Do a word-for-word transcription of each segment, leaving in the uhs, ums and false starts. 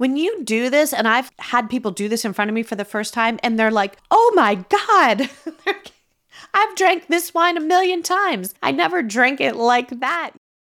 when you do this, and I've had people do this in front of me for the first time, and they're like, oh my God, I've drank this wine a million times. I never drank it like that.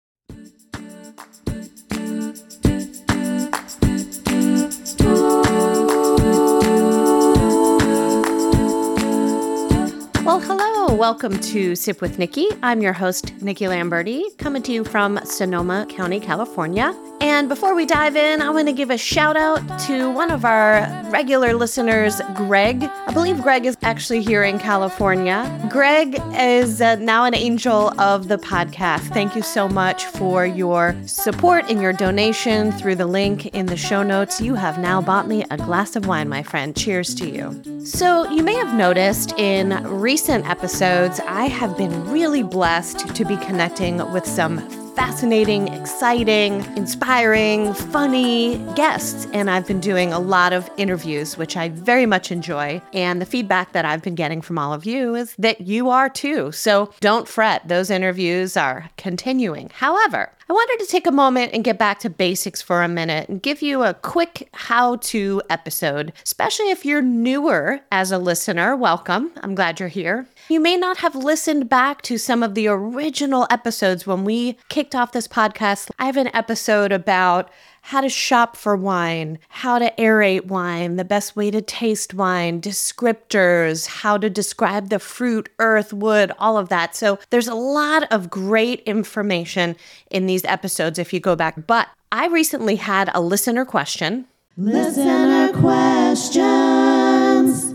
Well, hello. Welcome to Sip with Nikki. I'm your host, Nikki Lamberti, coming to you from Sonoma County, California. And before we dive in, I want to give a shout out to one of our regular listeners, Greg. I believe Greg is actually here in California. Greg is uh, now an angel of the podcast. Thank you so much for your support and your donation through the link in the show notes. You have now bought me a glass of wine, my friend. Cheers to you. So you may have noticed in recent episodes, I have been really blessed to be connecting with some fascinating, exciting, inspiring, funny guests. And I've been doing a lot of interviews, which I very much enjoy. And the feedback that I've been getting from all of you is that you are too. So don't fret. Those interviews are continuing. However, I wanted to take a moment and get back to basics for a minute and give you a quick how-to episode, especially if you're newer as a listener. Welcome. I'm glad you're here. You may not have listened back to some of the original episodes when we kicked off this podcast. I have an episode about how to shop for wine, how to aerate wine, the best way to taste wine, descriptors, how to describe the fruit, earth, wood, all of that. So there's a lot of great information in these episodes if you go back. But I recently had a listener question. Listener questions.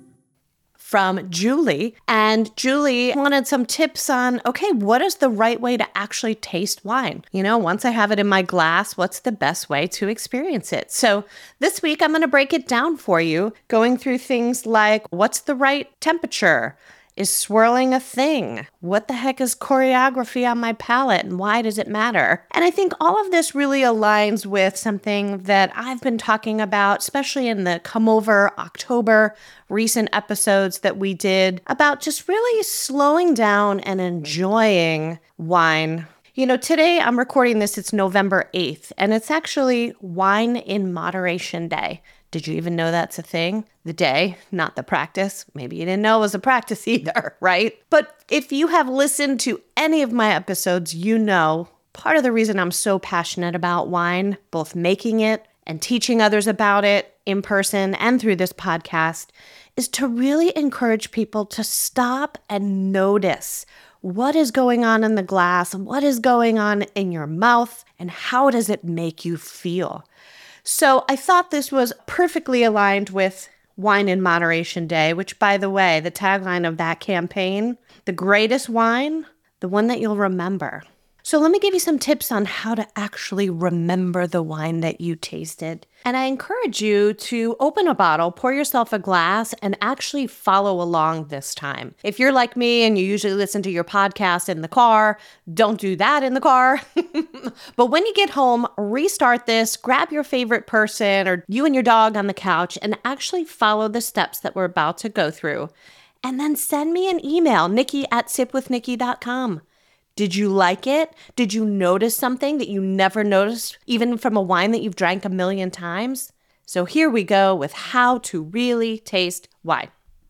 From Julie, and Julie wanted some tips on, okay, what is the right way to actually taste wine? You know, once I have it in my glass, what's the best way to experience it? So this week, I'm going to break it down for you, going through things like, what's the right temperature? Is swirling a thing? What the heck is choreography on my palate and why does it matter? And I think all of this really aligns with something that I've been talking about, especially in the Come Over October recent episodes that we did about just really slowing down and enjoying wine. You know, today I'm recording this, it's November eighth, and it's actually Wine in Moderation Day. Did you even know that's a thing? The day, not the practice. Maybe you didn't know it was a practice either, right? But if you have listened to any of my episodes, you know part of the reason I'm so passionate about wine, both making it and teaching others about it in person and through this podcast, is to really encourage people to stop and notice what is going on in the glass, what is going on in your mouth, and how does it make you feel? So I thought this was perfectly aligned with Wine in Moderation Day, which, by the way, the tagline of that campaign, the greatest wine, the one that you'll remember. So let me give you some tips on how to actually remember the wine that you tasted. And I encourage you to open a bottle, pour yourself a glass, and actually follow along this time. If you're like me and you usually listen to your podcast in the car, don't do that in the car. But when you get home, restart this, grab your favorite person or you and your dog on the couch, and actually follow the steps that we're about to go through. And then send me an email, Nikki at sip with nikki dot com. Did you like it? Did you notice something that you never noticed, even from a wine that you've drank a million times? So here we go with how to really taste wine.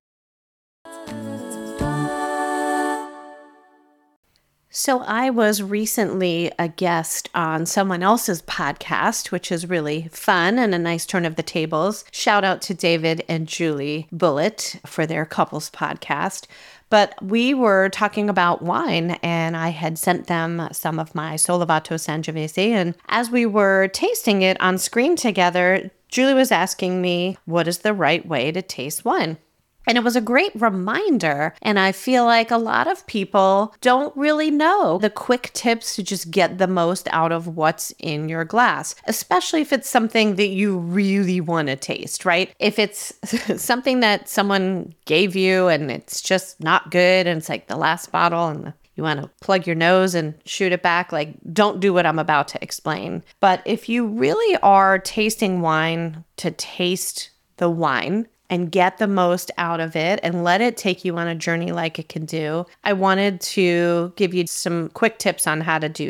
So I was recently a guest on someone else's podcast, which is really fun and a nice turn of the tables. Shout out to David and Julie Bullitt for their couples podcast. But we were talking about wine, and I had sent them some of my Solvato Sangiovese. And as we were tasting it on screen together, Julie was asking me, what is the right way to taste wine? And it was a great reminder. And I feel like a lot of people don't really know the quick tips to just get the most out of what's in your glass, especially if it's something that you really want to taste, right? If it's something that someone gave you and it's just not good and it's like the last bottle and the you want to plug your nose and shoot it back, like, don't do what I'm about to explain. But if you really are tasting wine to taste the wine and get the most out of it and let it take you on a journey like it can do, I wanted to give you some quick tips on how to do that.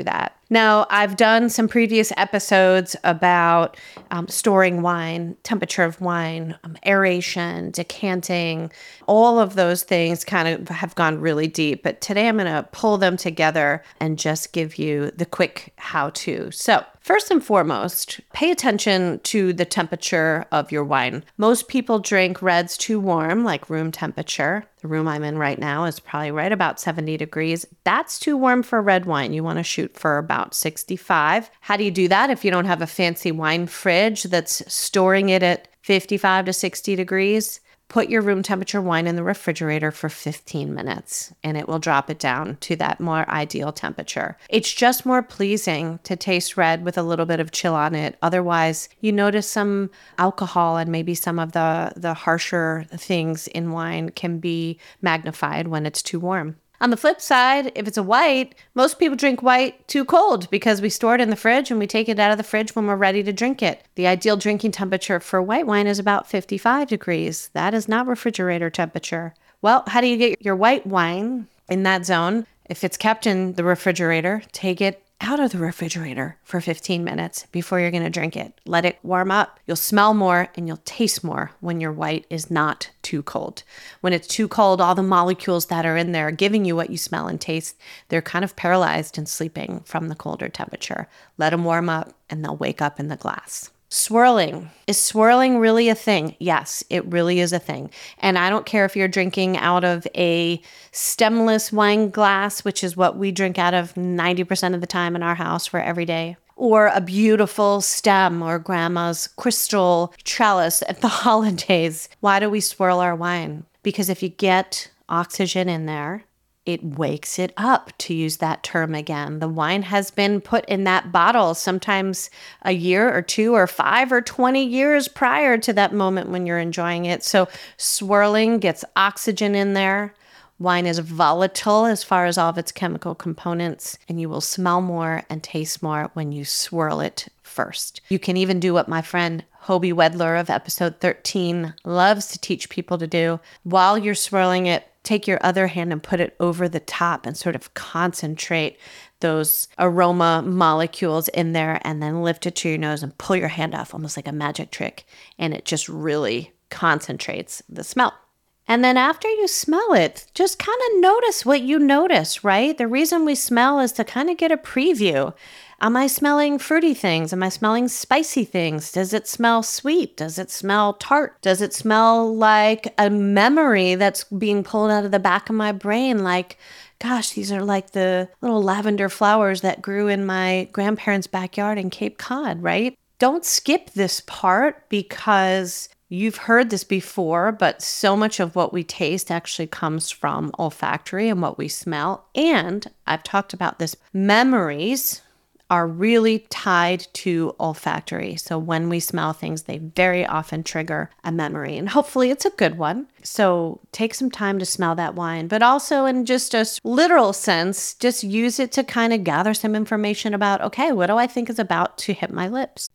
Now, I've done some previous episodes about um, storing wine, temperature of wine, um, aeration, decanting, all of those things kind of have gone really deep. But today I'm going to pull them together and just give you the quick how-to. So first and foremost, pay attention to the temperature of your wine. Most people drink reds too warm, like room temperature. The room I'm in right now is probably right about seventy degrees. That's too warm for red wine. You want to shoot for about sixty-five. How do you do that if you don't have a fancy wine fridge that's storing it at fifty-five to sixty degrees? Put your room temperature wine in the refrigerator for fifteen minutes and it will drop it down to that more ideal temperature. It's just more pleasing to taste red with a little bit of chill on it. Otherwise, you notice some alcohol and maybe some of the, the harsher things in wine can be magnified when it's too warm. On the flip side, if it's a white, most people drink white too cold because we store it in the fridge and we take it out of the fridge when we're ready to drink it. The ideal drinking temperature for white wine is about fifty-five degrees. That is not refrigerator temperature. Well, how do you get your white wine in that zone? If it's kept in the refrigerator, take it out of the refrigerator for fifteen minutes before you're going to drink it. Let it warm up. You'll smell more and you'll taste more when your white is not too cold. When it's too cold, all the molecules that are in there giving you what you smell and taste, they're kind of paralyzed and sleeping from the colder temperature. Let them warm up and they'll wake up in the glass. Swirling. Is swirling really a thing? Yes, it really is a thing. And I don't care if you're drinking out of a stemless wine glass, which is what we drink out of ninety percent of the time in our house for every day, or a beautiful stem or grandma's crystal trellis at the holidays. Why do we swirl our wine? Because if you get oxygen in there, it wakes it up, to use that term again. The wine has been put in that bottle sometimes a year or two or five or twenty years prior to that moment when you're enjoying it. So swirling gets oxygen in there. Wine is volatile as far as all of its chemical components, and you will smell more and taste more when you swirl it first. You can even do what my friend Hobie Wedler of episode thirteen loves to teach people to do. While you're swirling it, take your other hand and put it over the top and sort of concentrate those aroma molecules in there, and then lift it to your nose and pull your hand off, almost like a magic trick. And it just really concentrates the smell. And then after you smell it, just kind of notice what you notice, right? The reason we smell is to kind of get a preview. Am I smelling fruity things? Am I smelling spicy things? Does it smell sweet? Does it smell tart? Does it smell like a memory that's being pulled out of the back of my brain? Like, gosh, these are like the little lavender flowers that grew in my grandparents' backyard in Cape Cod, right? Don't skip this part because you've heard this before, but so much of what we taste actually comes from olfactory and what we smell. And I've talked about this, memories are really tied to olfactory. So when we smell things, they very often trigger a memory, and hopefully it's a good one. So take some time to smell that wine, but also in just a literal sense, just use it to kind of gather some information about, okay, what do I think is about to hit my lips?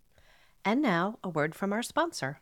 And now a word from our sponsor.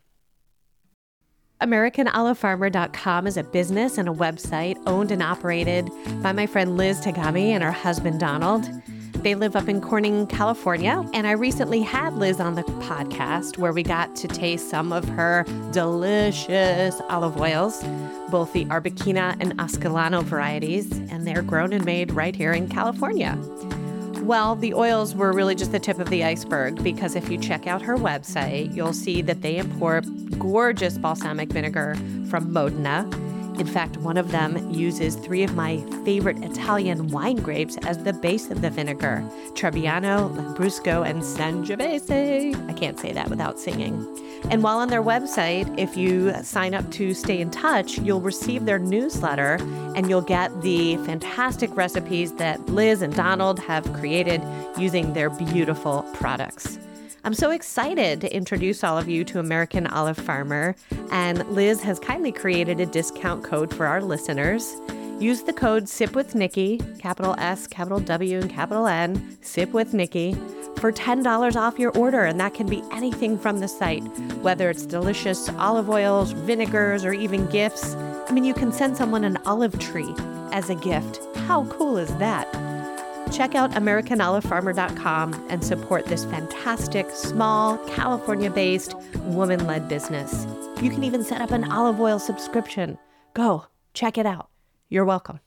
American Olive Farmer dot com is a business and a website owned and operated by my friend Liz Tagami and her husband Donald. They live up in Corning, California, and I recently had Liz on the podcast where we got to taste some of her delicious olive oils, both the Arbequina and Ascolano varieties, and they're grown and made right here in California. Well, the oils were really just the tip of the iceberg, because if you check out her website, you'll see that they import gorgeous balsamic vinegar from Modena. In fact, one of them uses three of my favorite Italian wine grapes as the base of the vinegar: Trebbiano, Lambrusco, and Sangiovese. I can't say that without singing. And while on their website, if you sign up to stay in touch, you'll receive their newsletter and you'll get the fantastic recipes that Liz and Donald have created using their beautiful products. I'm so excited to introduce all of you to American Olive Farmer, and Liz has kindly created a discount code for our listeners. Use the code SIPWITHNIKKI, capital S, capital W, and capital N, SIPWITHNIKKI, for ten dollars off your order, and that can be anything from the site, whether it's delicious olive oils, vinegars, or even gifts. I mean, you can send someone an olive tree as a gift. How cool is that? Check out American Olive Farmer dot com and support this fantastic, small, California-based, woman-led business. You can even set up an olive oil subscription. Go, check it out. You're welcome.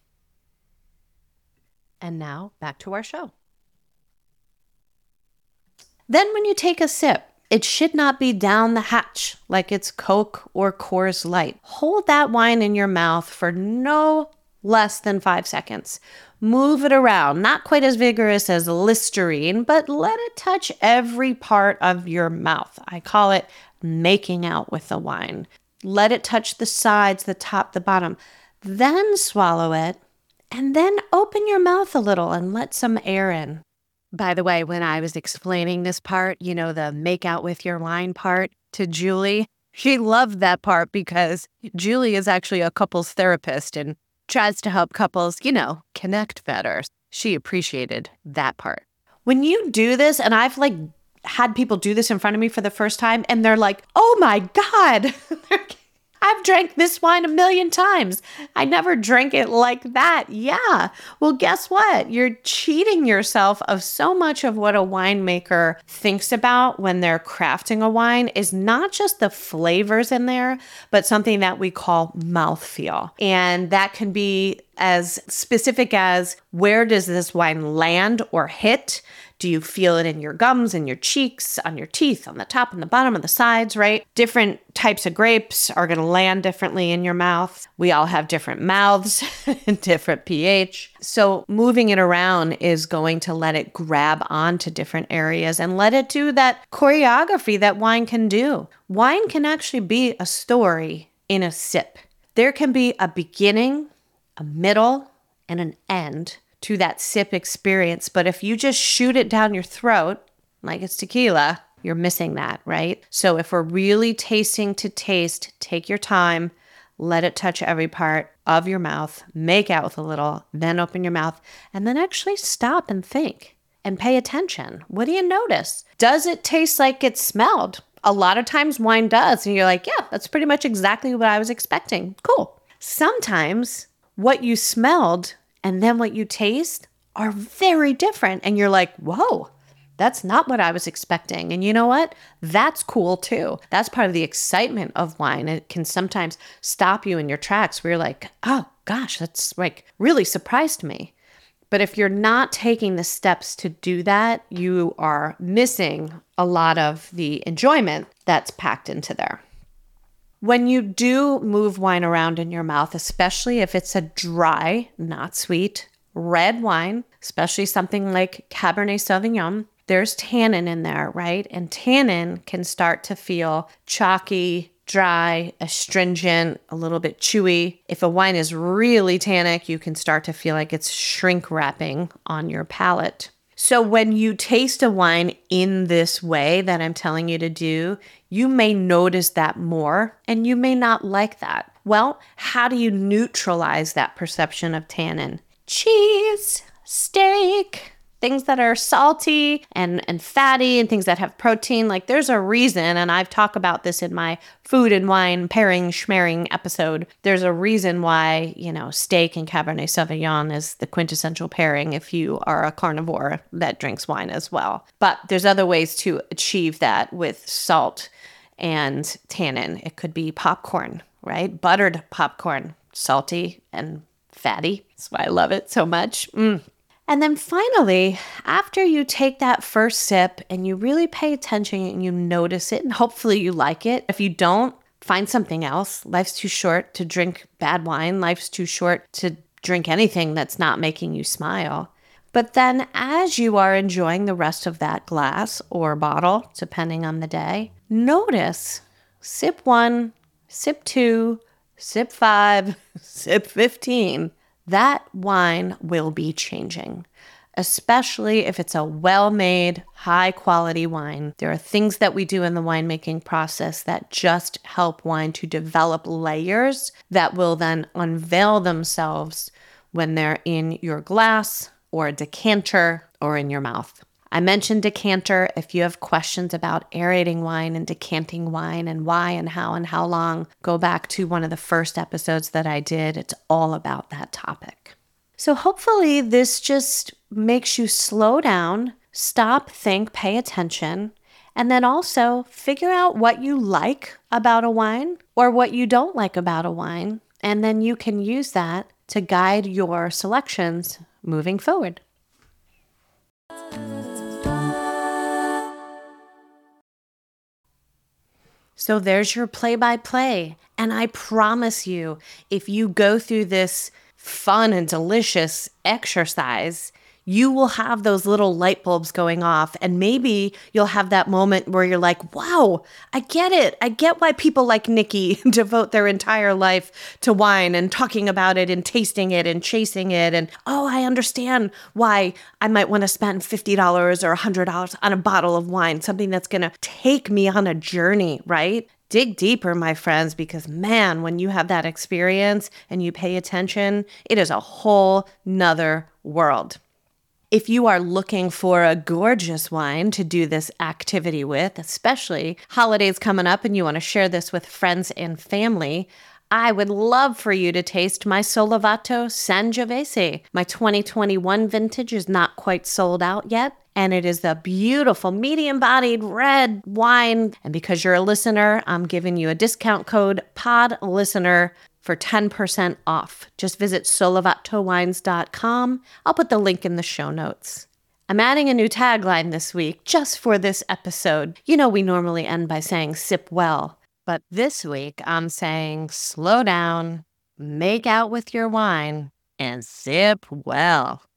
And now, back to our show. Then when you take a sip, it should not be down the hatch like it's Coke or Coors Light. Hold that wine in your mouth for no less than five seconds. Move it around, not quite as vigorous as Listerine, but let it touch every part of your mouth. I call it making out with the wine. Let it touch the sides, the top, the bottom. Then swallow it, and then open your mouth a little and let some air in. By the way, when I was explaining this part, you know, the make out with your wine part to Julie, she loved that part because Julie is actually a couples therapist and tries to help couples, you know, connect better. She appreciated that part. When you do this, and I've like had people do this in front of me for the first time, and they're like, oh my God, I've drank this wine a million times. I never drank it like that. Yeah. Well, guess what? You're cheating yourself of so much of what a winemaker thinks about when they're crafting a wine is not just the flavors in there, but something that we call mouthfeel. And that can be as specific as where does this wine land or hit? Do you feel it in your gums, in your cheeks, on your teeth, on the top and the bottom, on the sides, right? Different types of grapes are going to land differently in your mouth. We all have different mouths, different pH. So moving it around is going to let it grab onto different areas and let it do that choreography that wine can do. Wine can actually be a story in a sip. There can be a beginning, a middle, and an end to that sip experience. But if you just shoot it down your throat, like it's tequila, you're missing that, right? So if we're really tasting to taste, take your time, let it touch every part of your mouth, make out with a little, then open your mouth, and then actually stop and think and pay attention. What do you notice? Does it taste like it smelled? A lot of times wine does. And you're like, yeah, that's pretty much exactly what I was expecting. Cool. Sometimes what you smelled and then what you taste are very different. And you're like, whoa, that's not what I was expecting. And you know what? That's cool too. That's part of the excitement of wine. It can sometimes stop you in your tracks where you're like, oh gosh, that's like really surprised me. But if you're not taking the steps to do that, you are missing a lot of the enjoyment that's packed into there. When you do move wine around in your mouth, especially if it's a dry, not sweet, red wine, especially something like Cabernet Sauvignon, there's tannin in there, right? And tannin can start to feel chalky, dry, astringent, a little bit chewy. If a wine is really tannic, you can start to feel like it's shrink wrapping on your palate. So when you taste a wine in this way that I'm telling you to do, you may notice that more and you may not like that. Well, how do you neutralize that perception of tannin? Cheese, steak, things that are salty and, and fatty and things that have protein. Like there's a reason, and I've talked about this in my food and wine pairing schmearing episode. There's a reason why, you know, steak and Cabernet Sauvignon is the quintessential pairing if you are a carnivore that drinks wine as well. But there's other ways to achieve that with salt and tannin. It could be popcorn, right? Buttered popcorn, salty and fatty. That's why I love it so much. Mm. And then finally, after you take that first sip and you really pay attention and you notice it, and hopefully you like it. If you don't, find something else. Life's too short to drink bad wine. Life's too short to drink anything that's not making you smile. But then as you are enjoying the rest of that glass or bottle, depending on the day, notice sip one, sip two, sip five, sip fifteen. That wine will be changing, especially if it's a well-made, high-quality wine. There are things that we do in the winemaking process that just help wine to develop layers that will then unveil themselves when they're in your glass or a decanter or in your mouth. I mentioned decanter. If you have questions about aerating wine and decanting wine and why and how and how long, go back to one of the first episodes that I did. It's all about that topic. So hopefully this just makes you slow down, stop, think, pay attention, and then also figure out what you like about a wine or what you don't like about a wine. And then you can use that to guide your selections moving forward. So there's your play-by-play. And I promise you, if you go through this fun and delicious exercise, you will have those little light bulbs going off. And maybe you'll have that moment where you're like, wow, I get it. I get why people like Nikki devote their entire life to wine and talking about it and tasting it and chasing it. And oh, I understand why I might want to spend fifty dollars or one hundred dollars on a bottle of wine, something that's going to take me on a journey, right? Dig deeper, my friends, because man, when you have that experience and you pay attention, it is a whole nother world. If you are looking for a gorgeous wine to do this activity with, especially holidays coming up and you want to share this with friends and family, I would love for you to taste my Solvato Sangiovese. My twenty twenty-one vintage is not quite sold out yet, and it is the beautiful medium-bodied red wine. And because you're a listener, I'm giving you a discount code PODLISTENER for ten percent off. Just visit solvato wines dot com. I'll put the link in the show notes. I'm adding a new tagline this week just for this episode. You know we normally end by saying sip well. But this week, I'm saying slow down, make out with your wine, and sip well.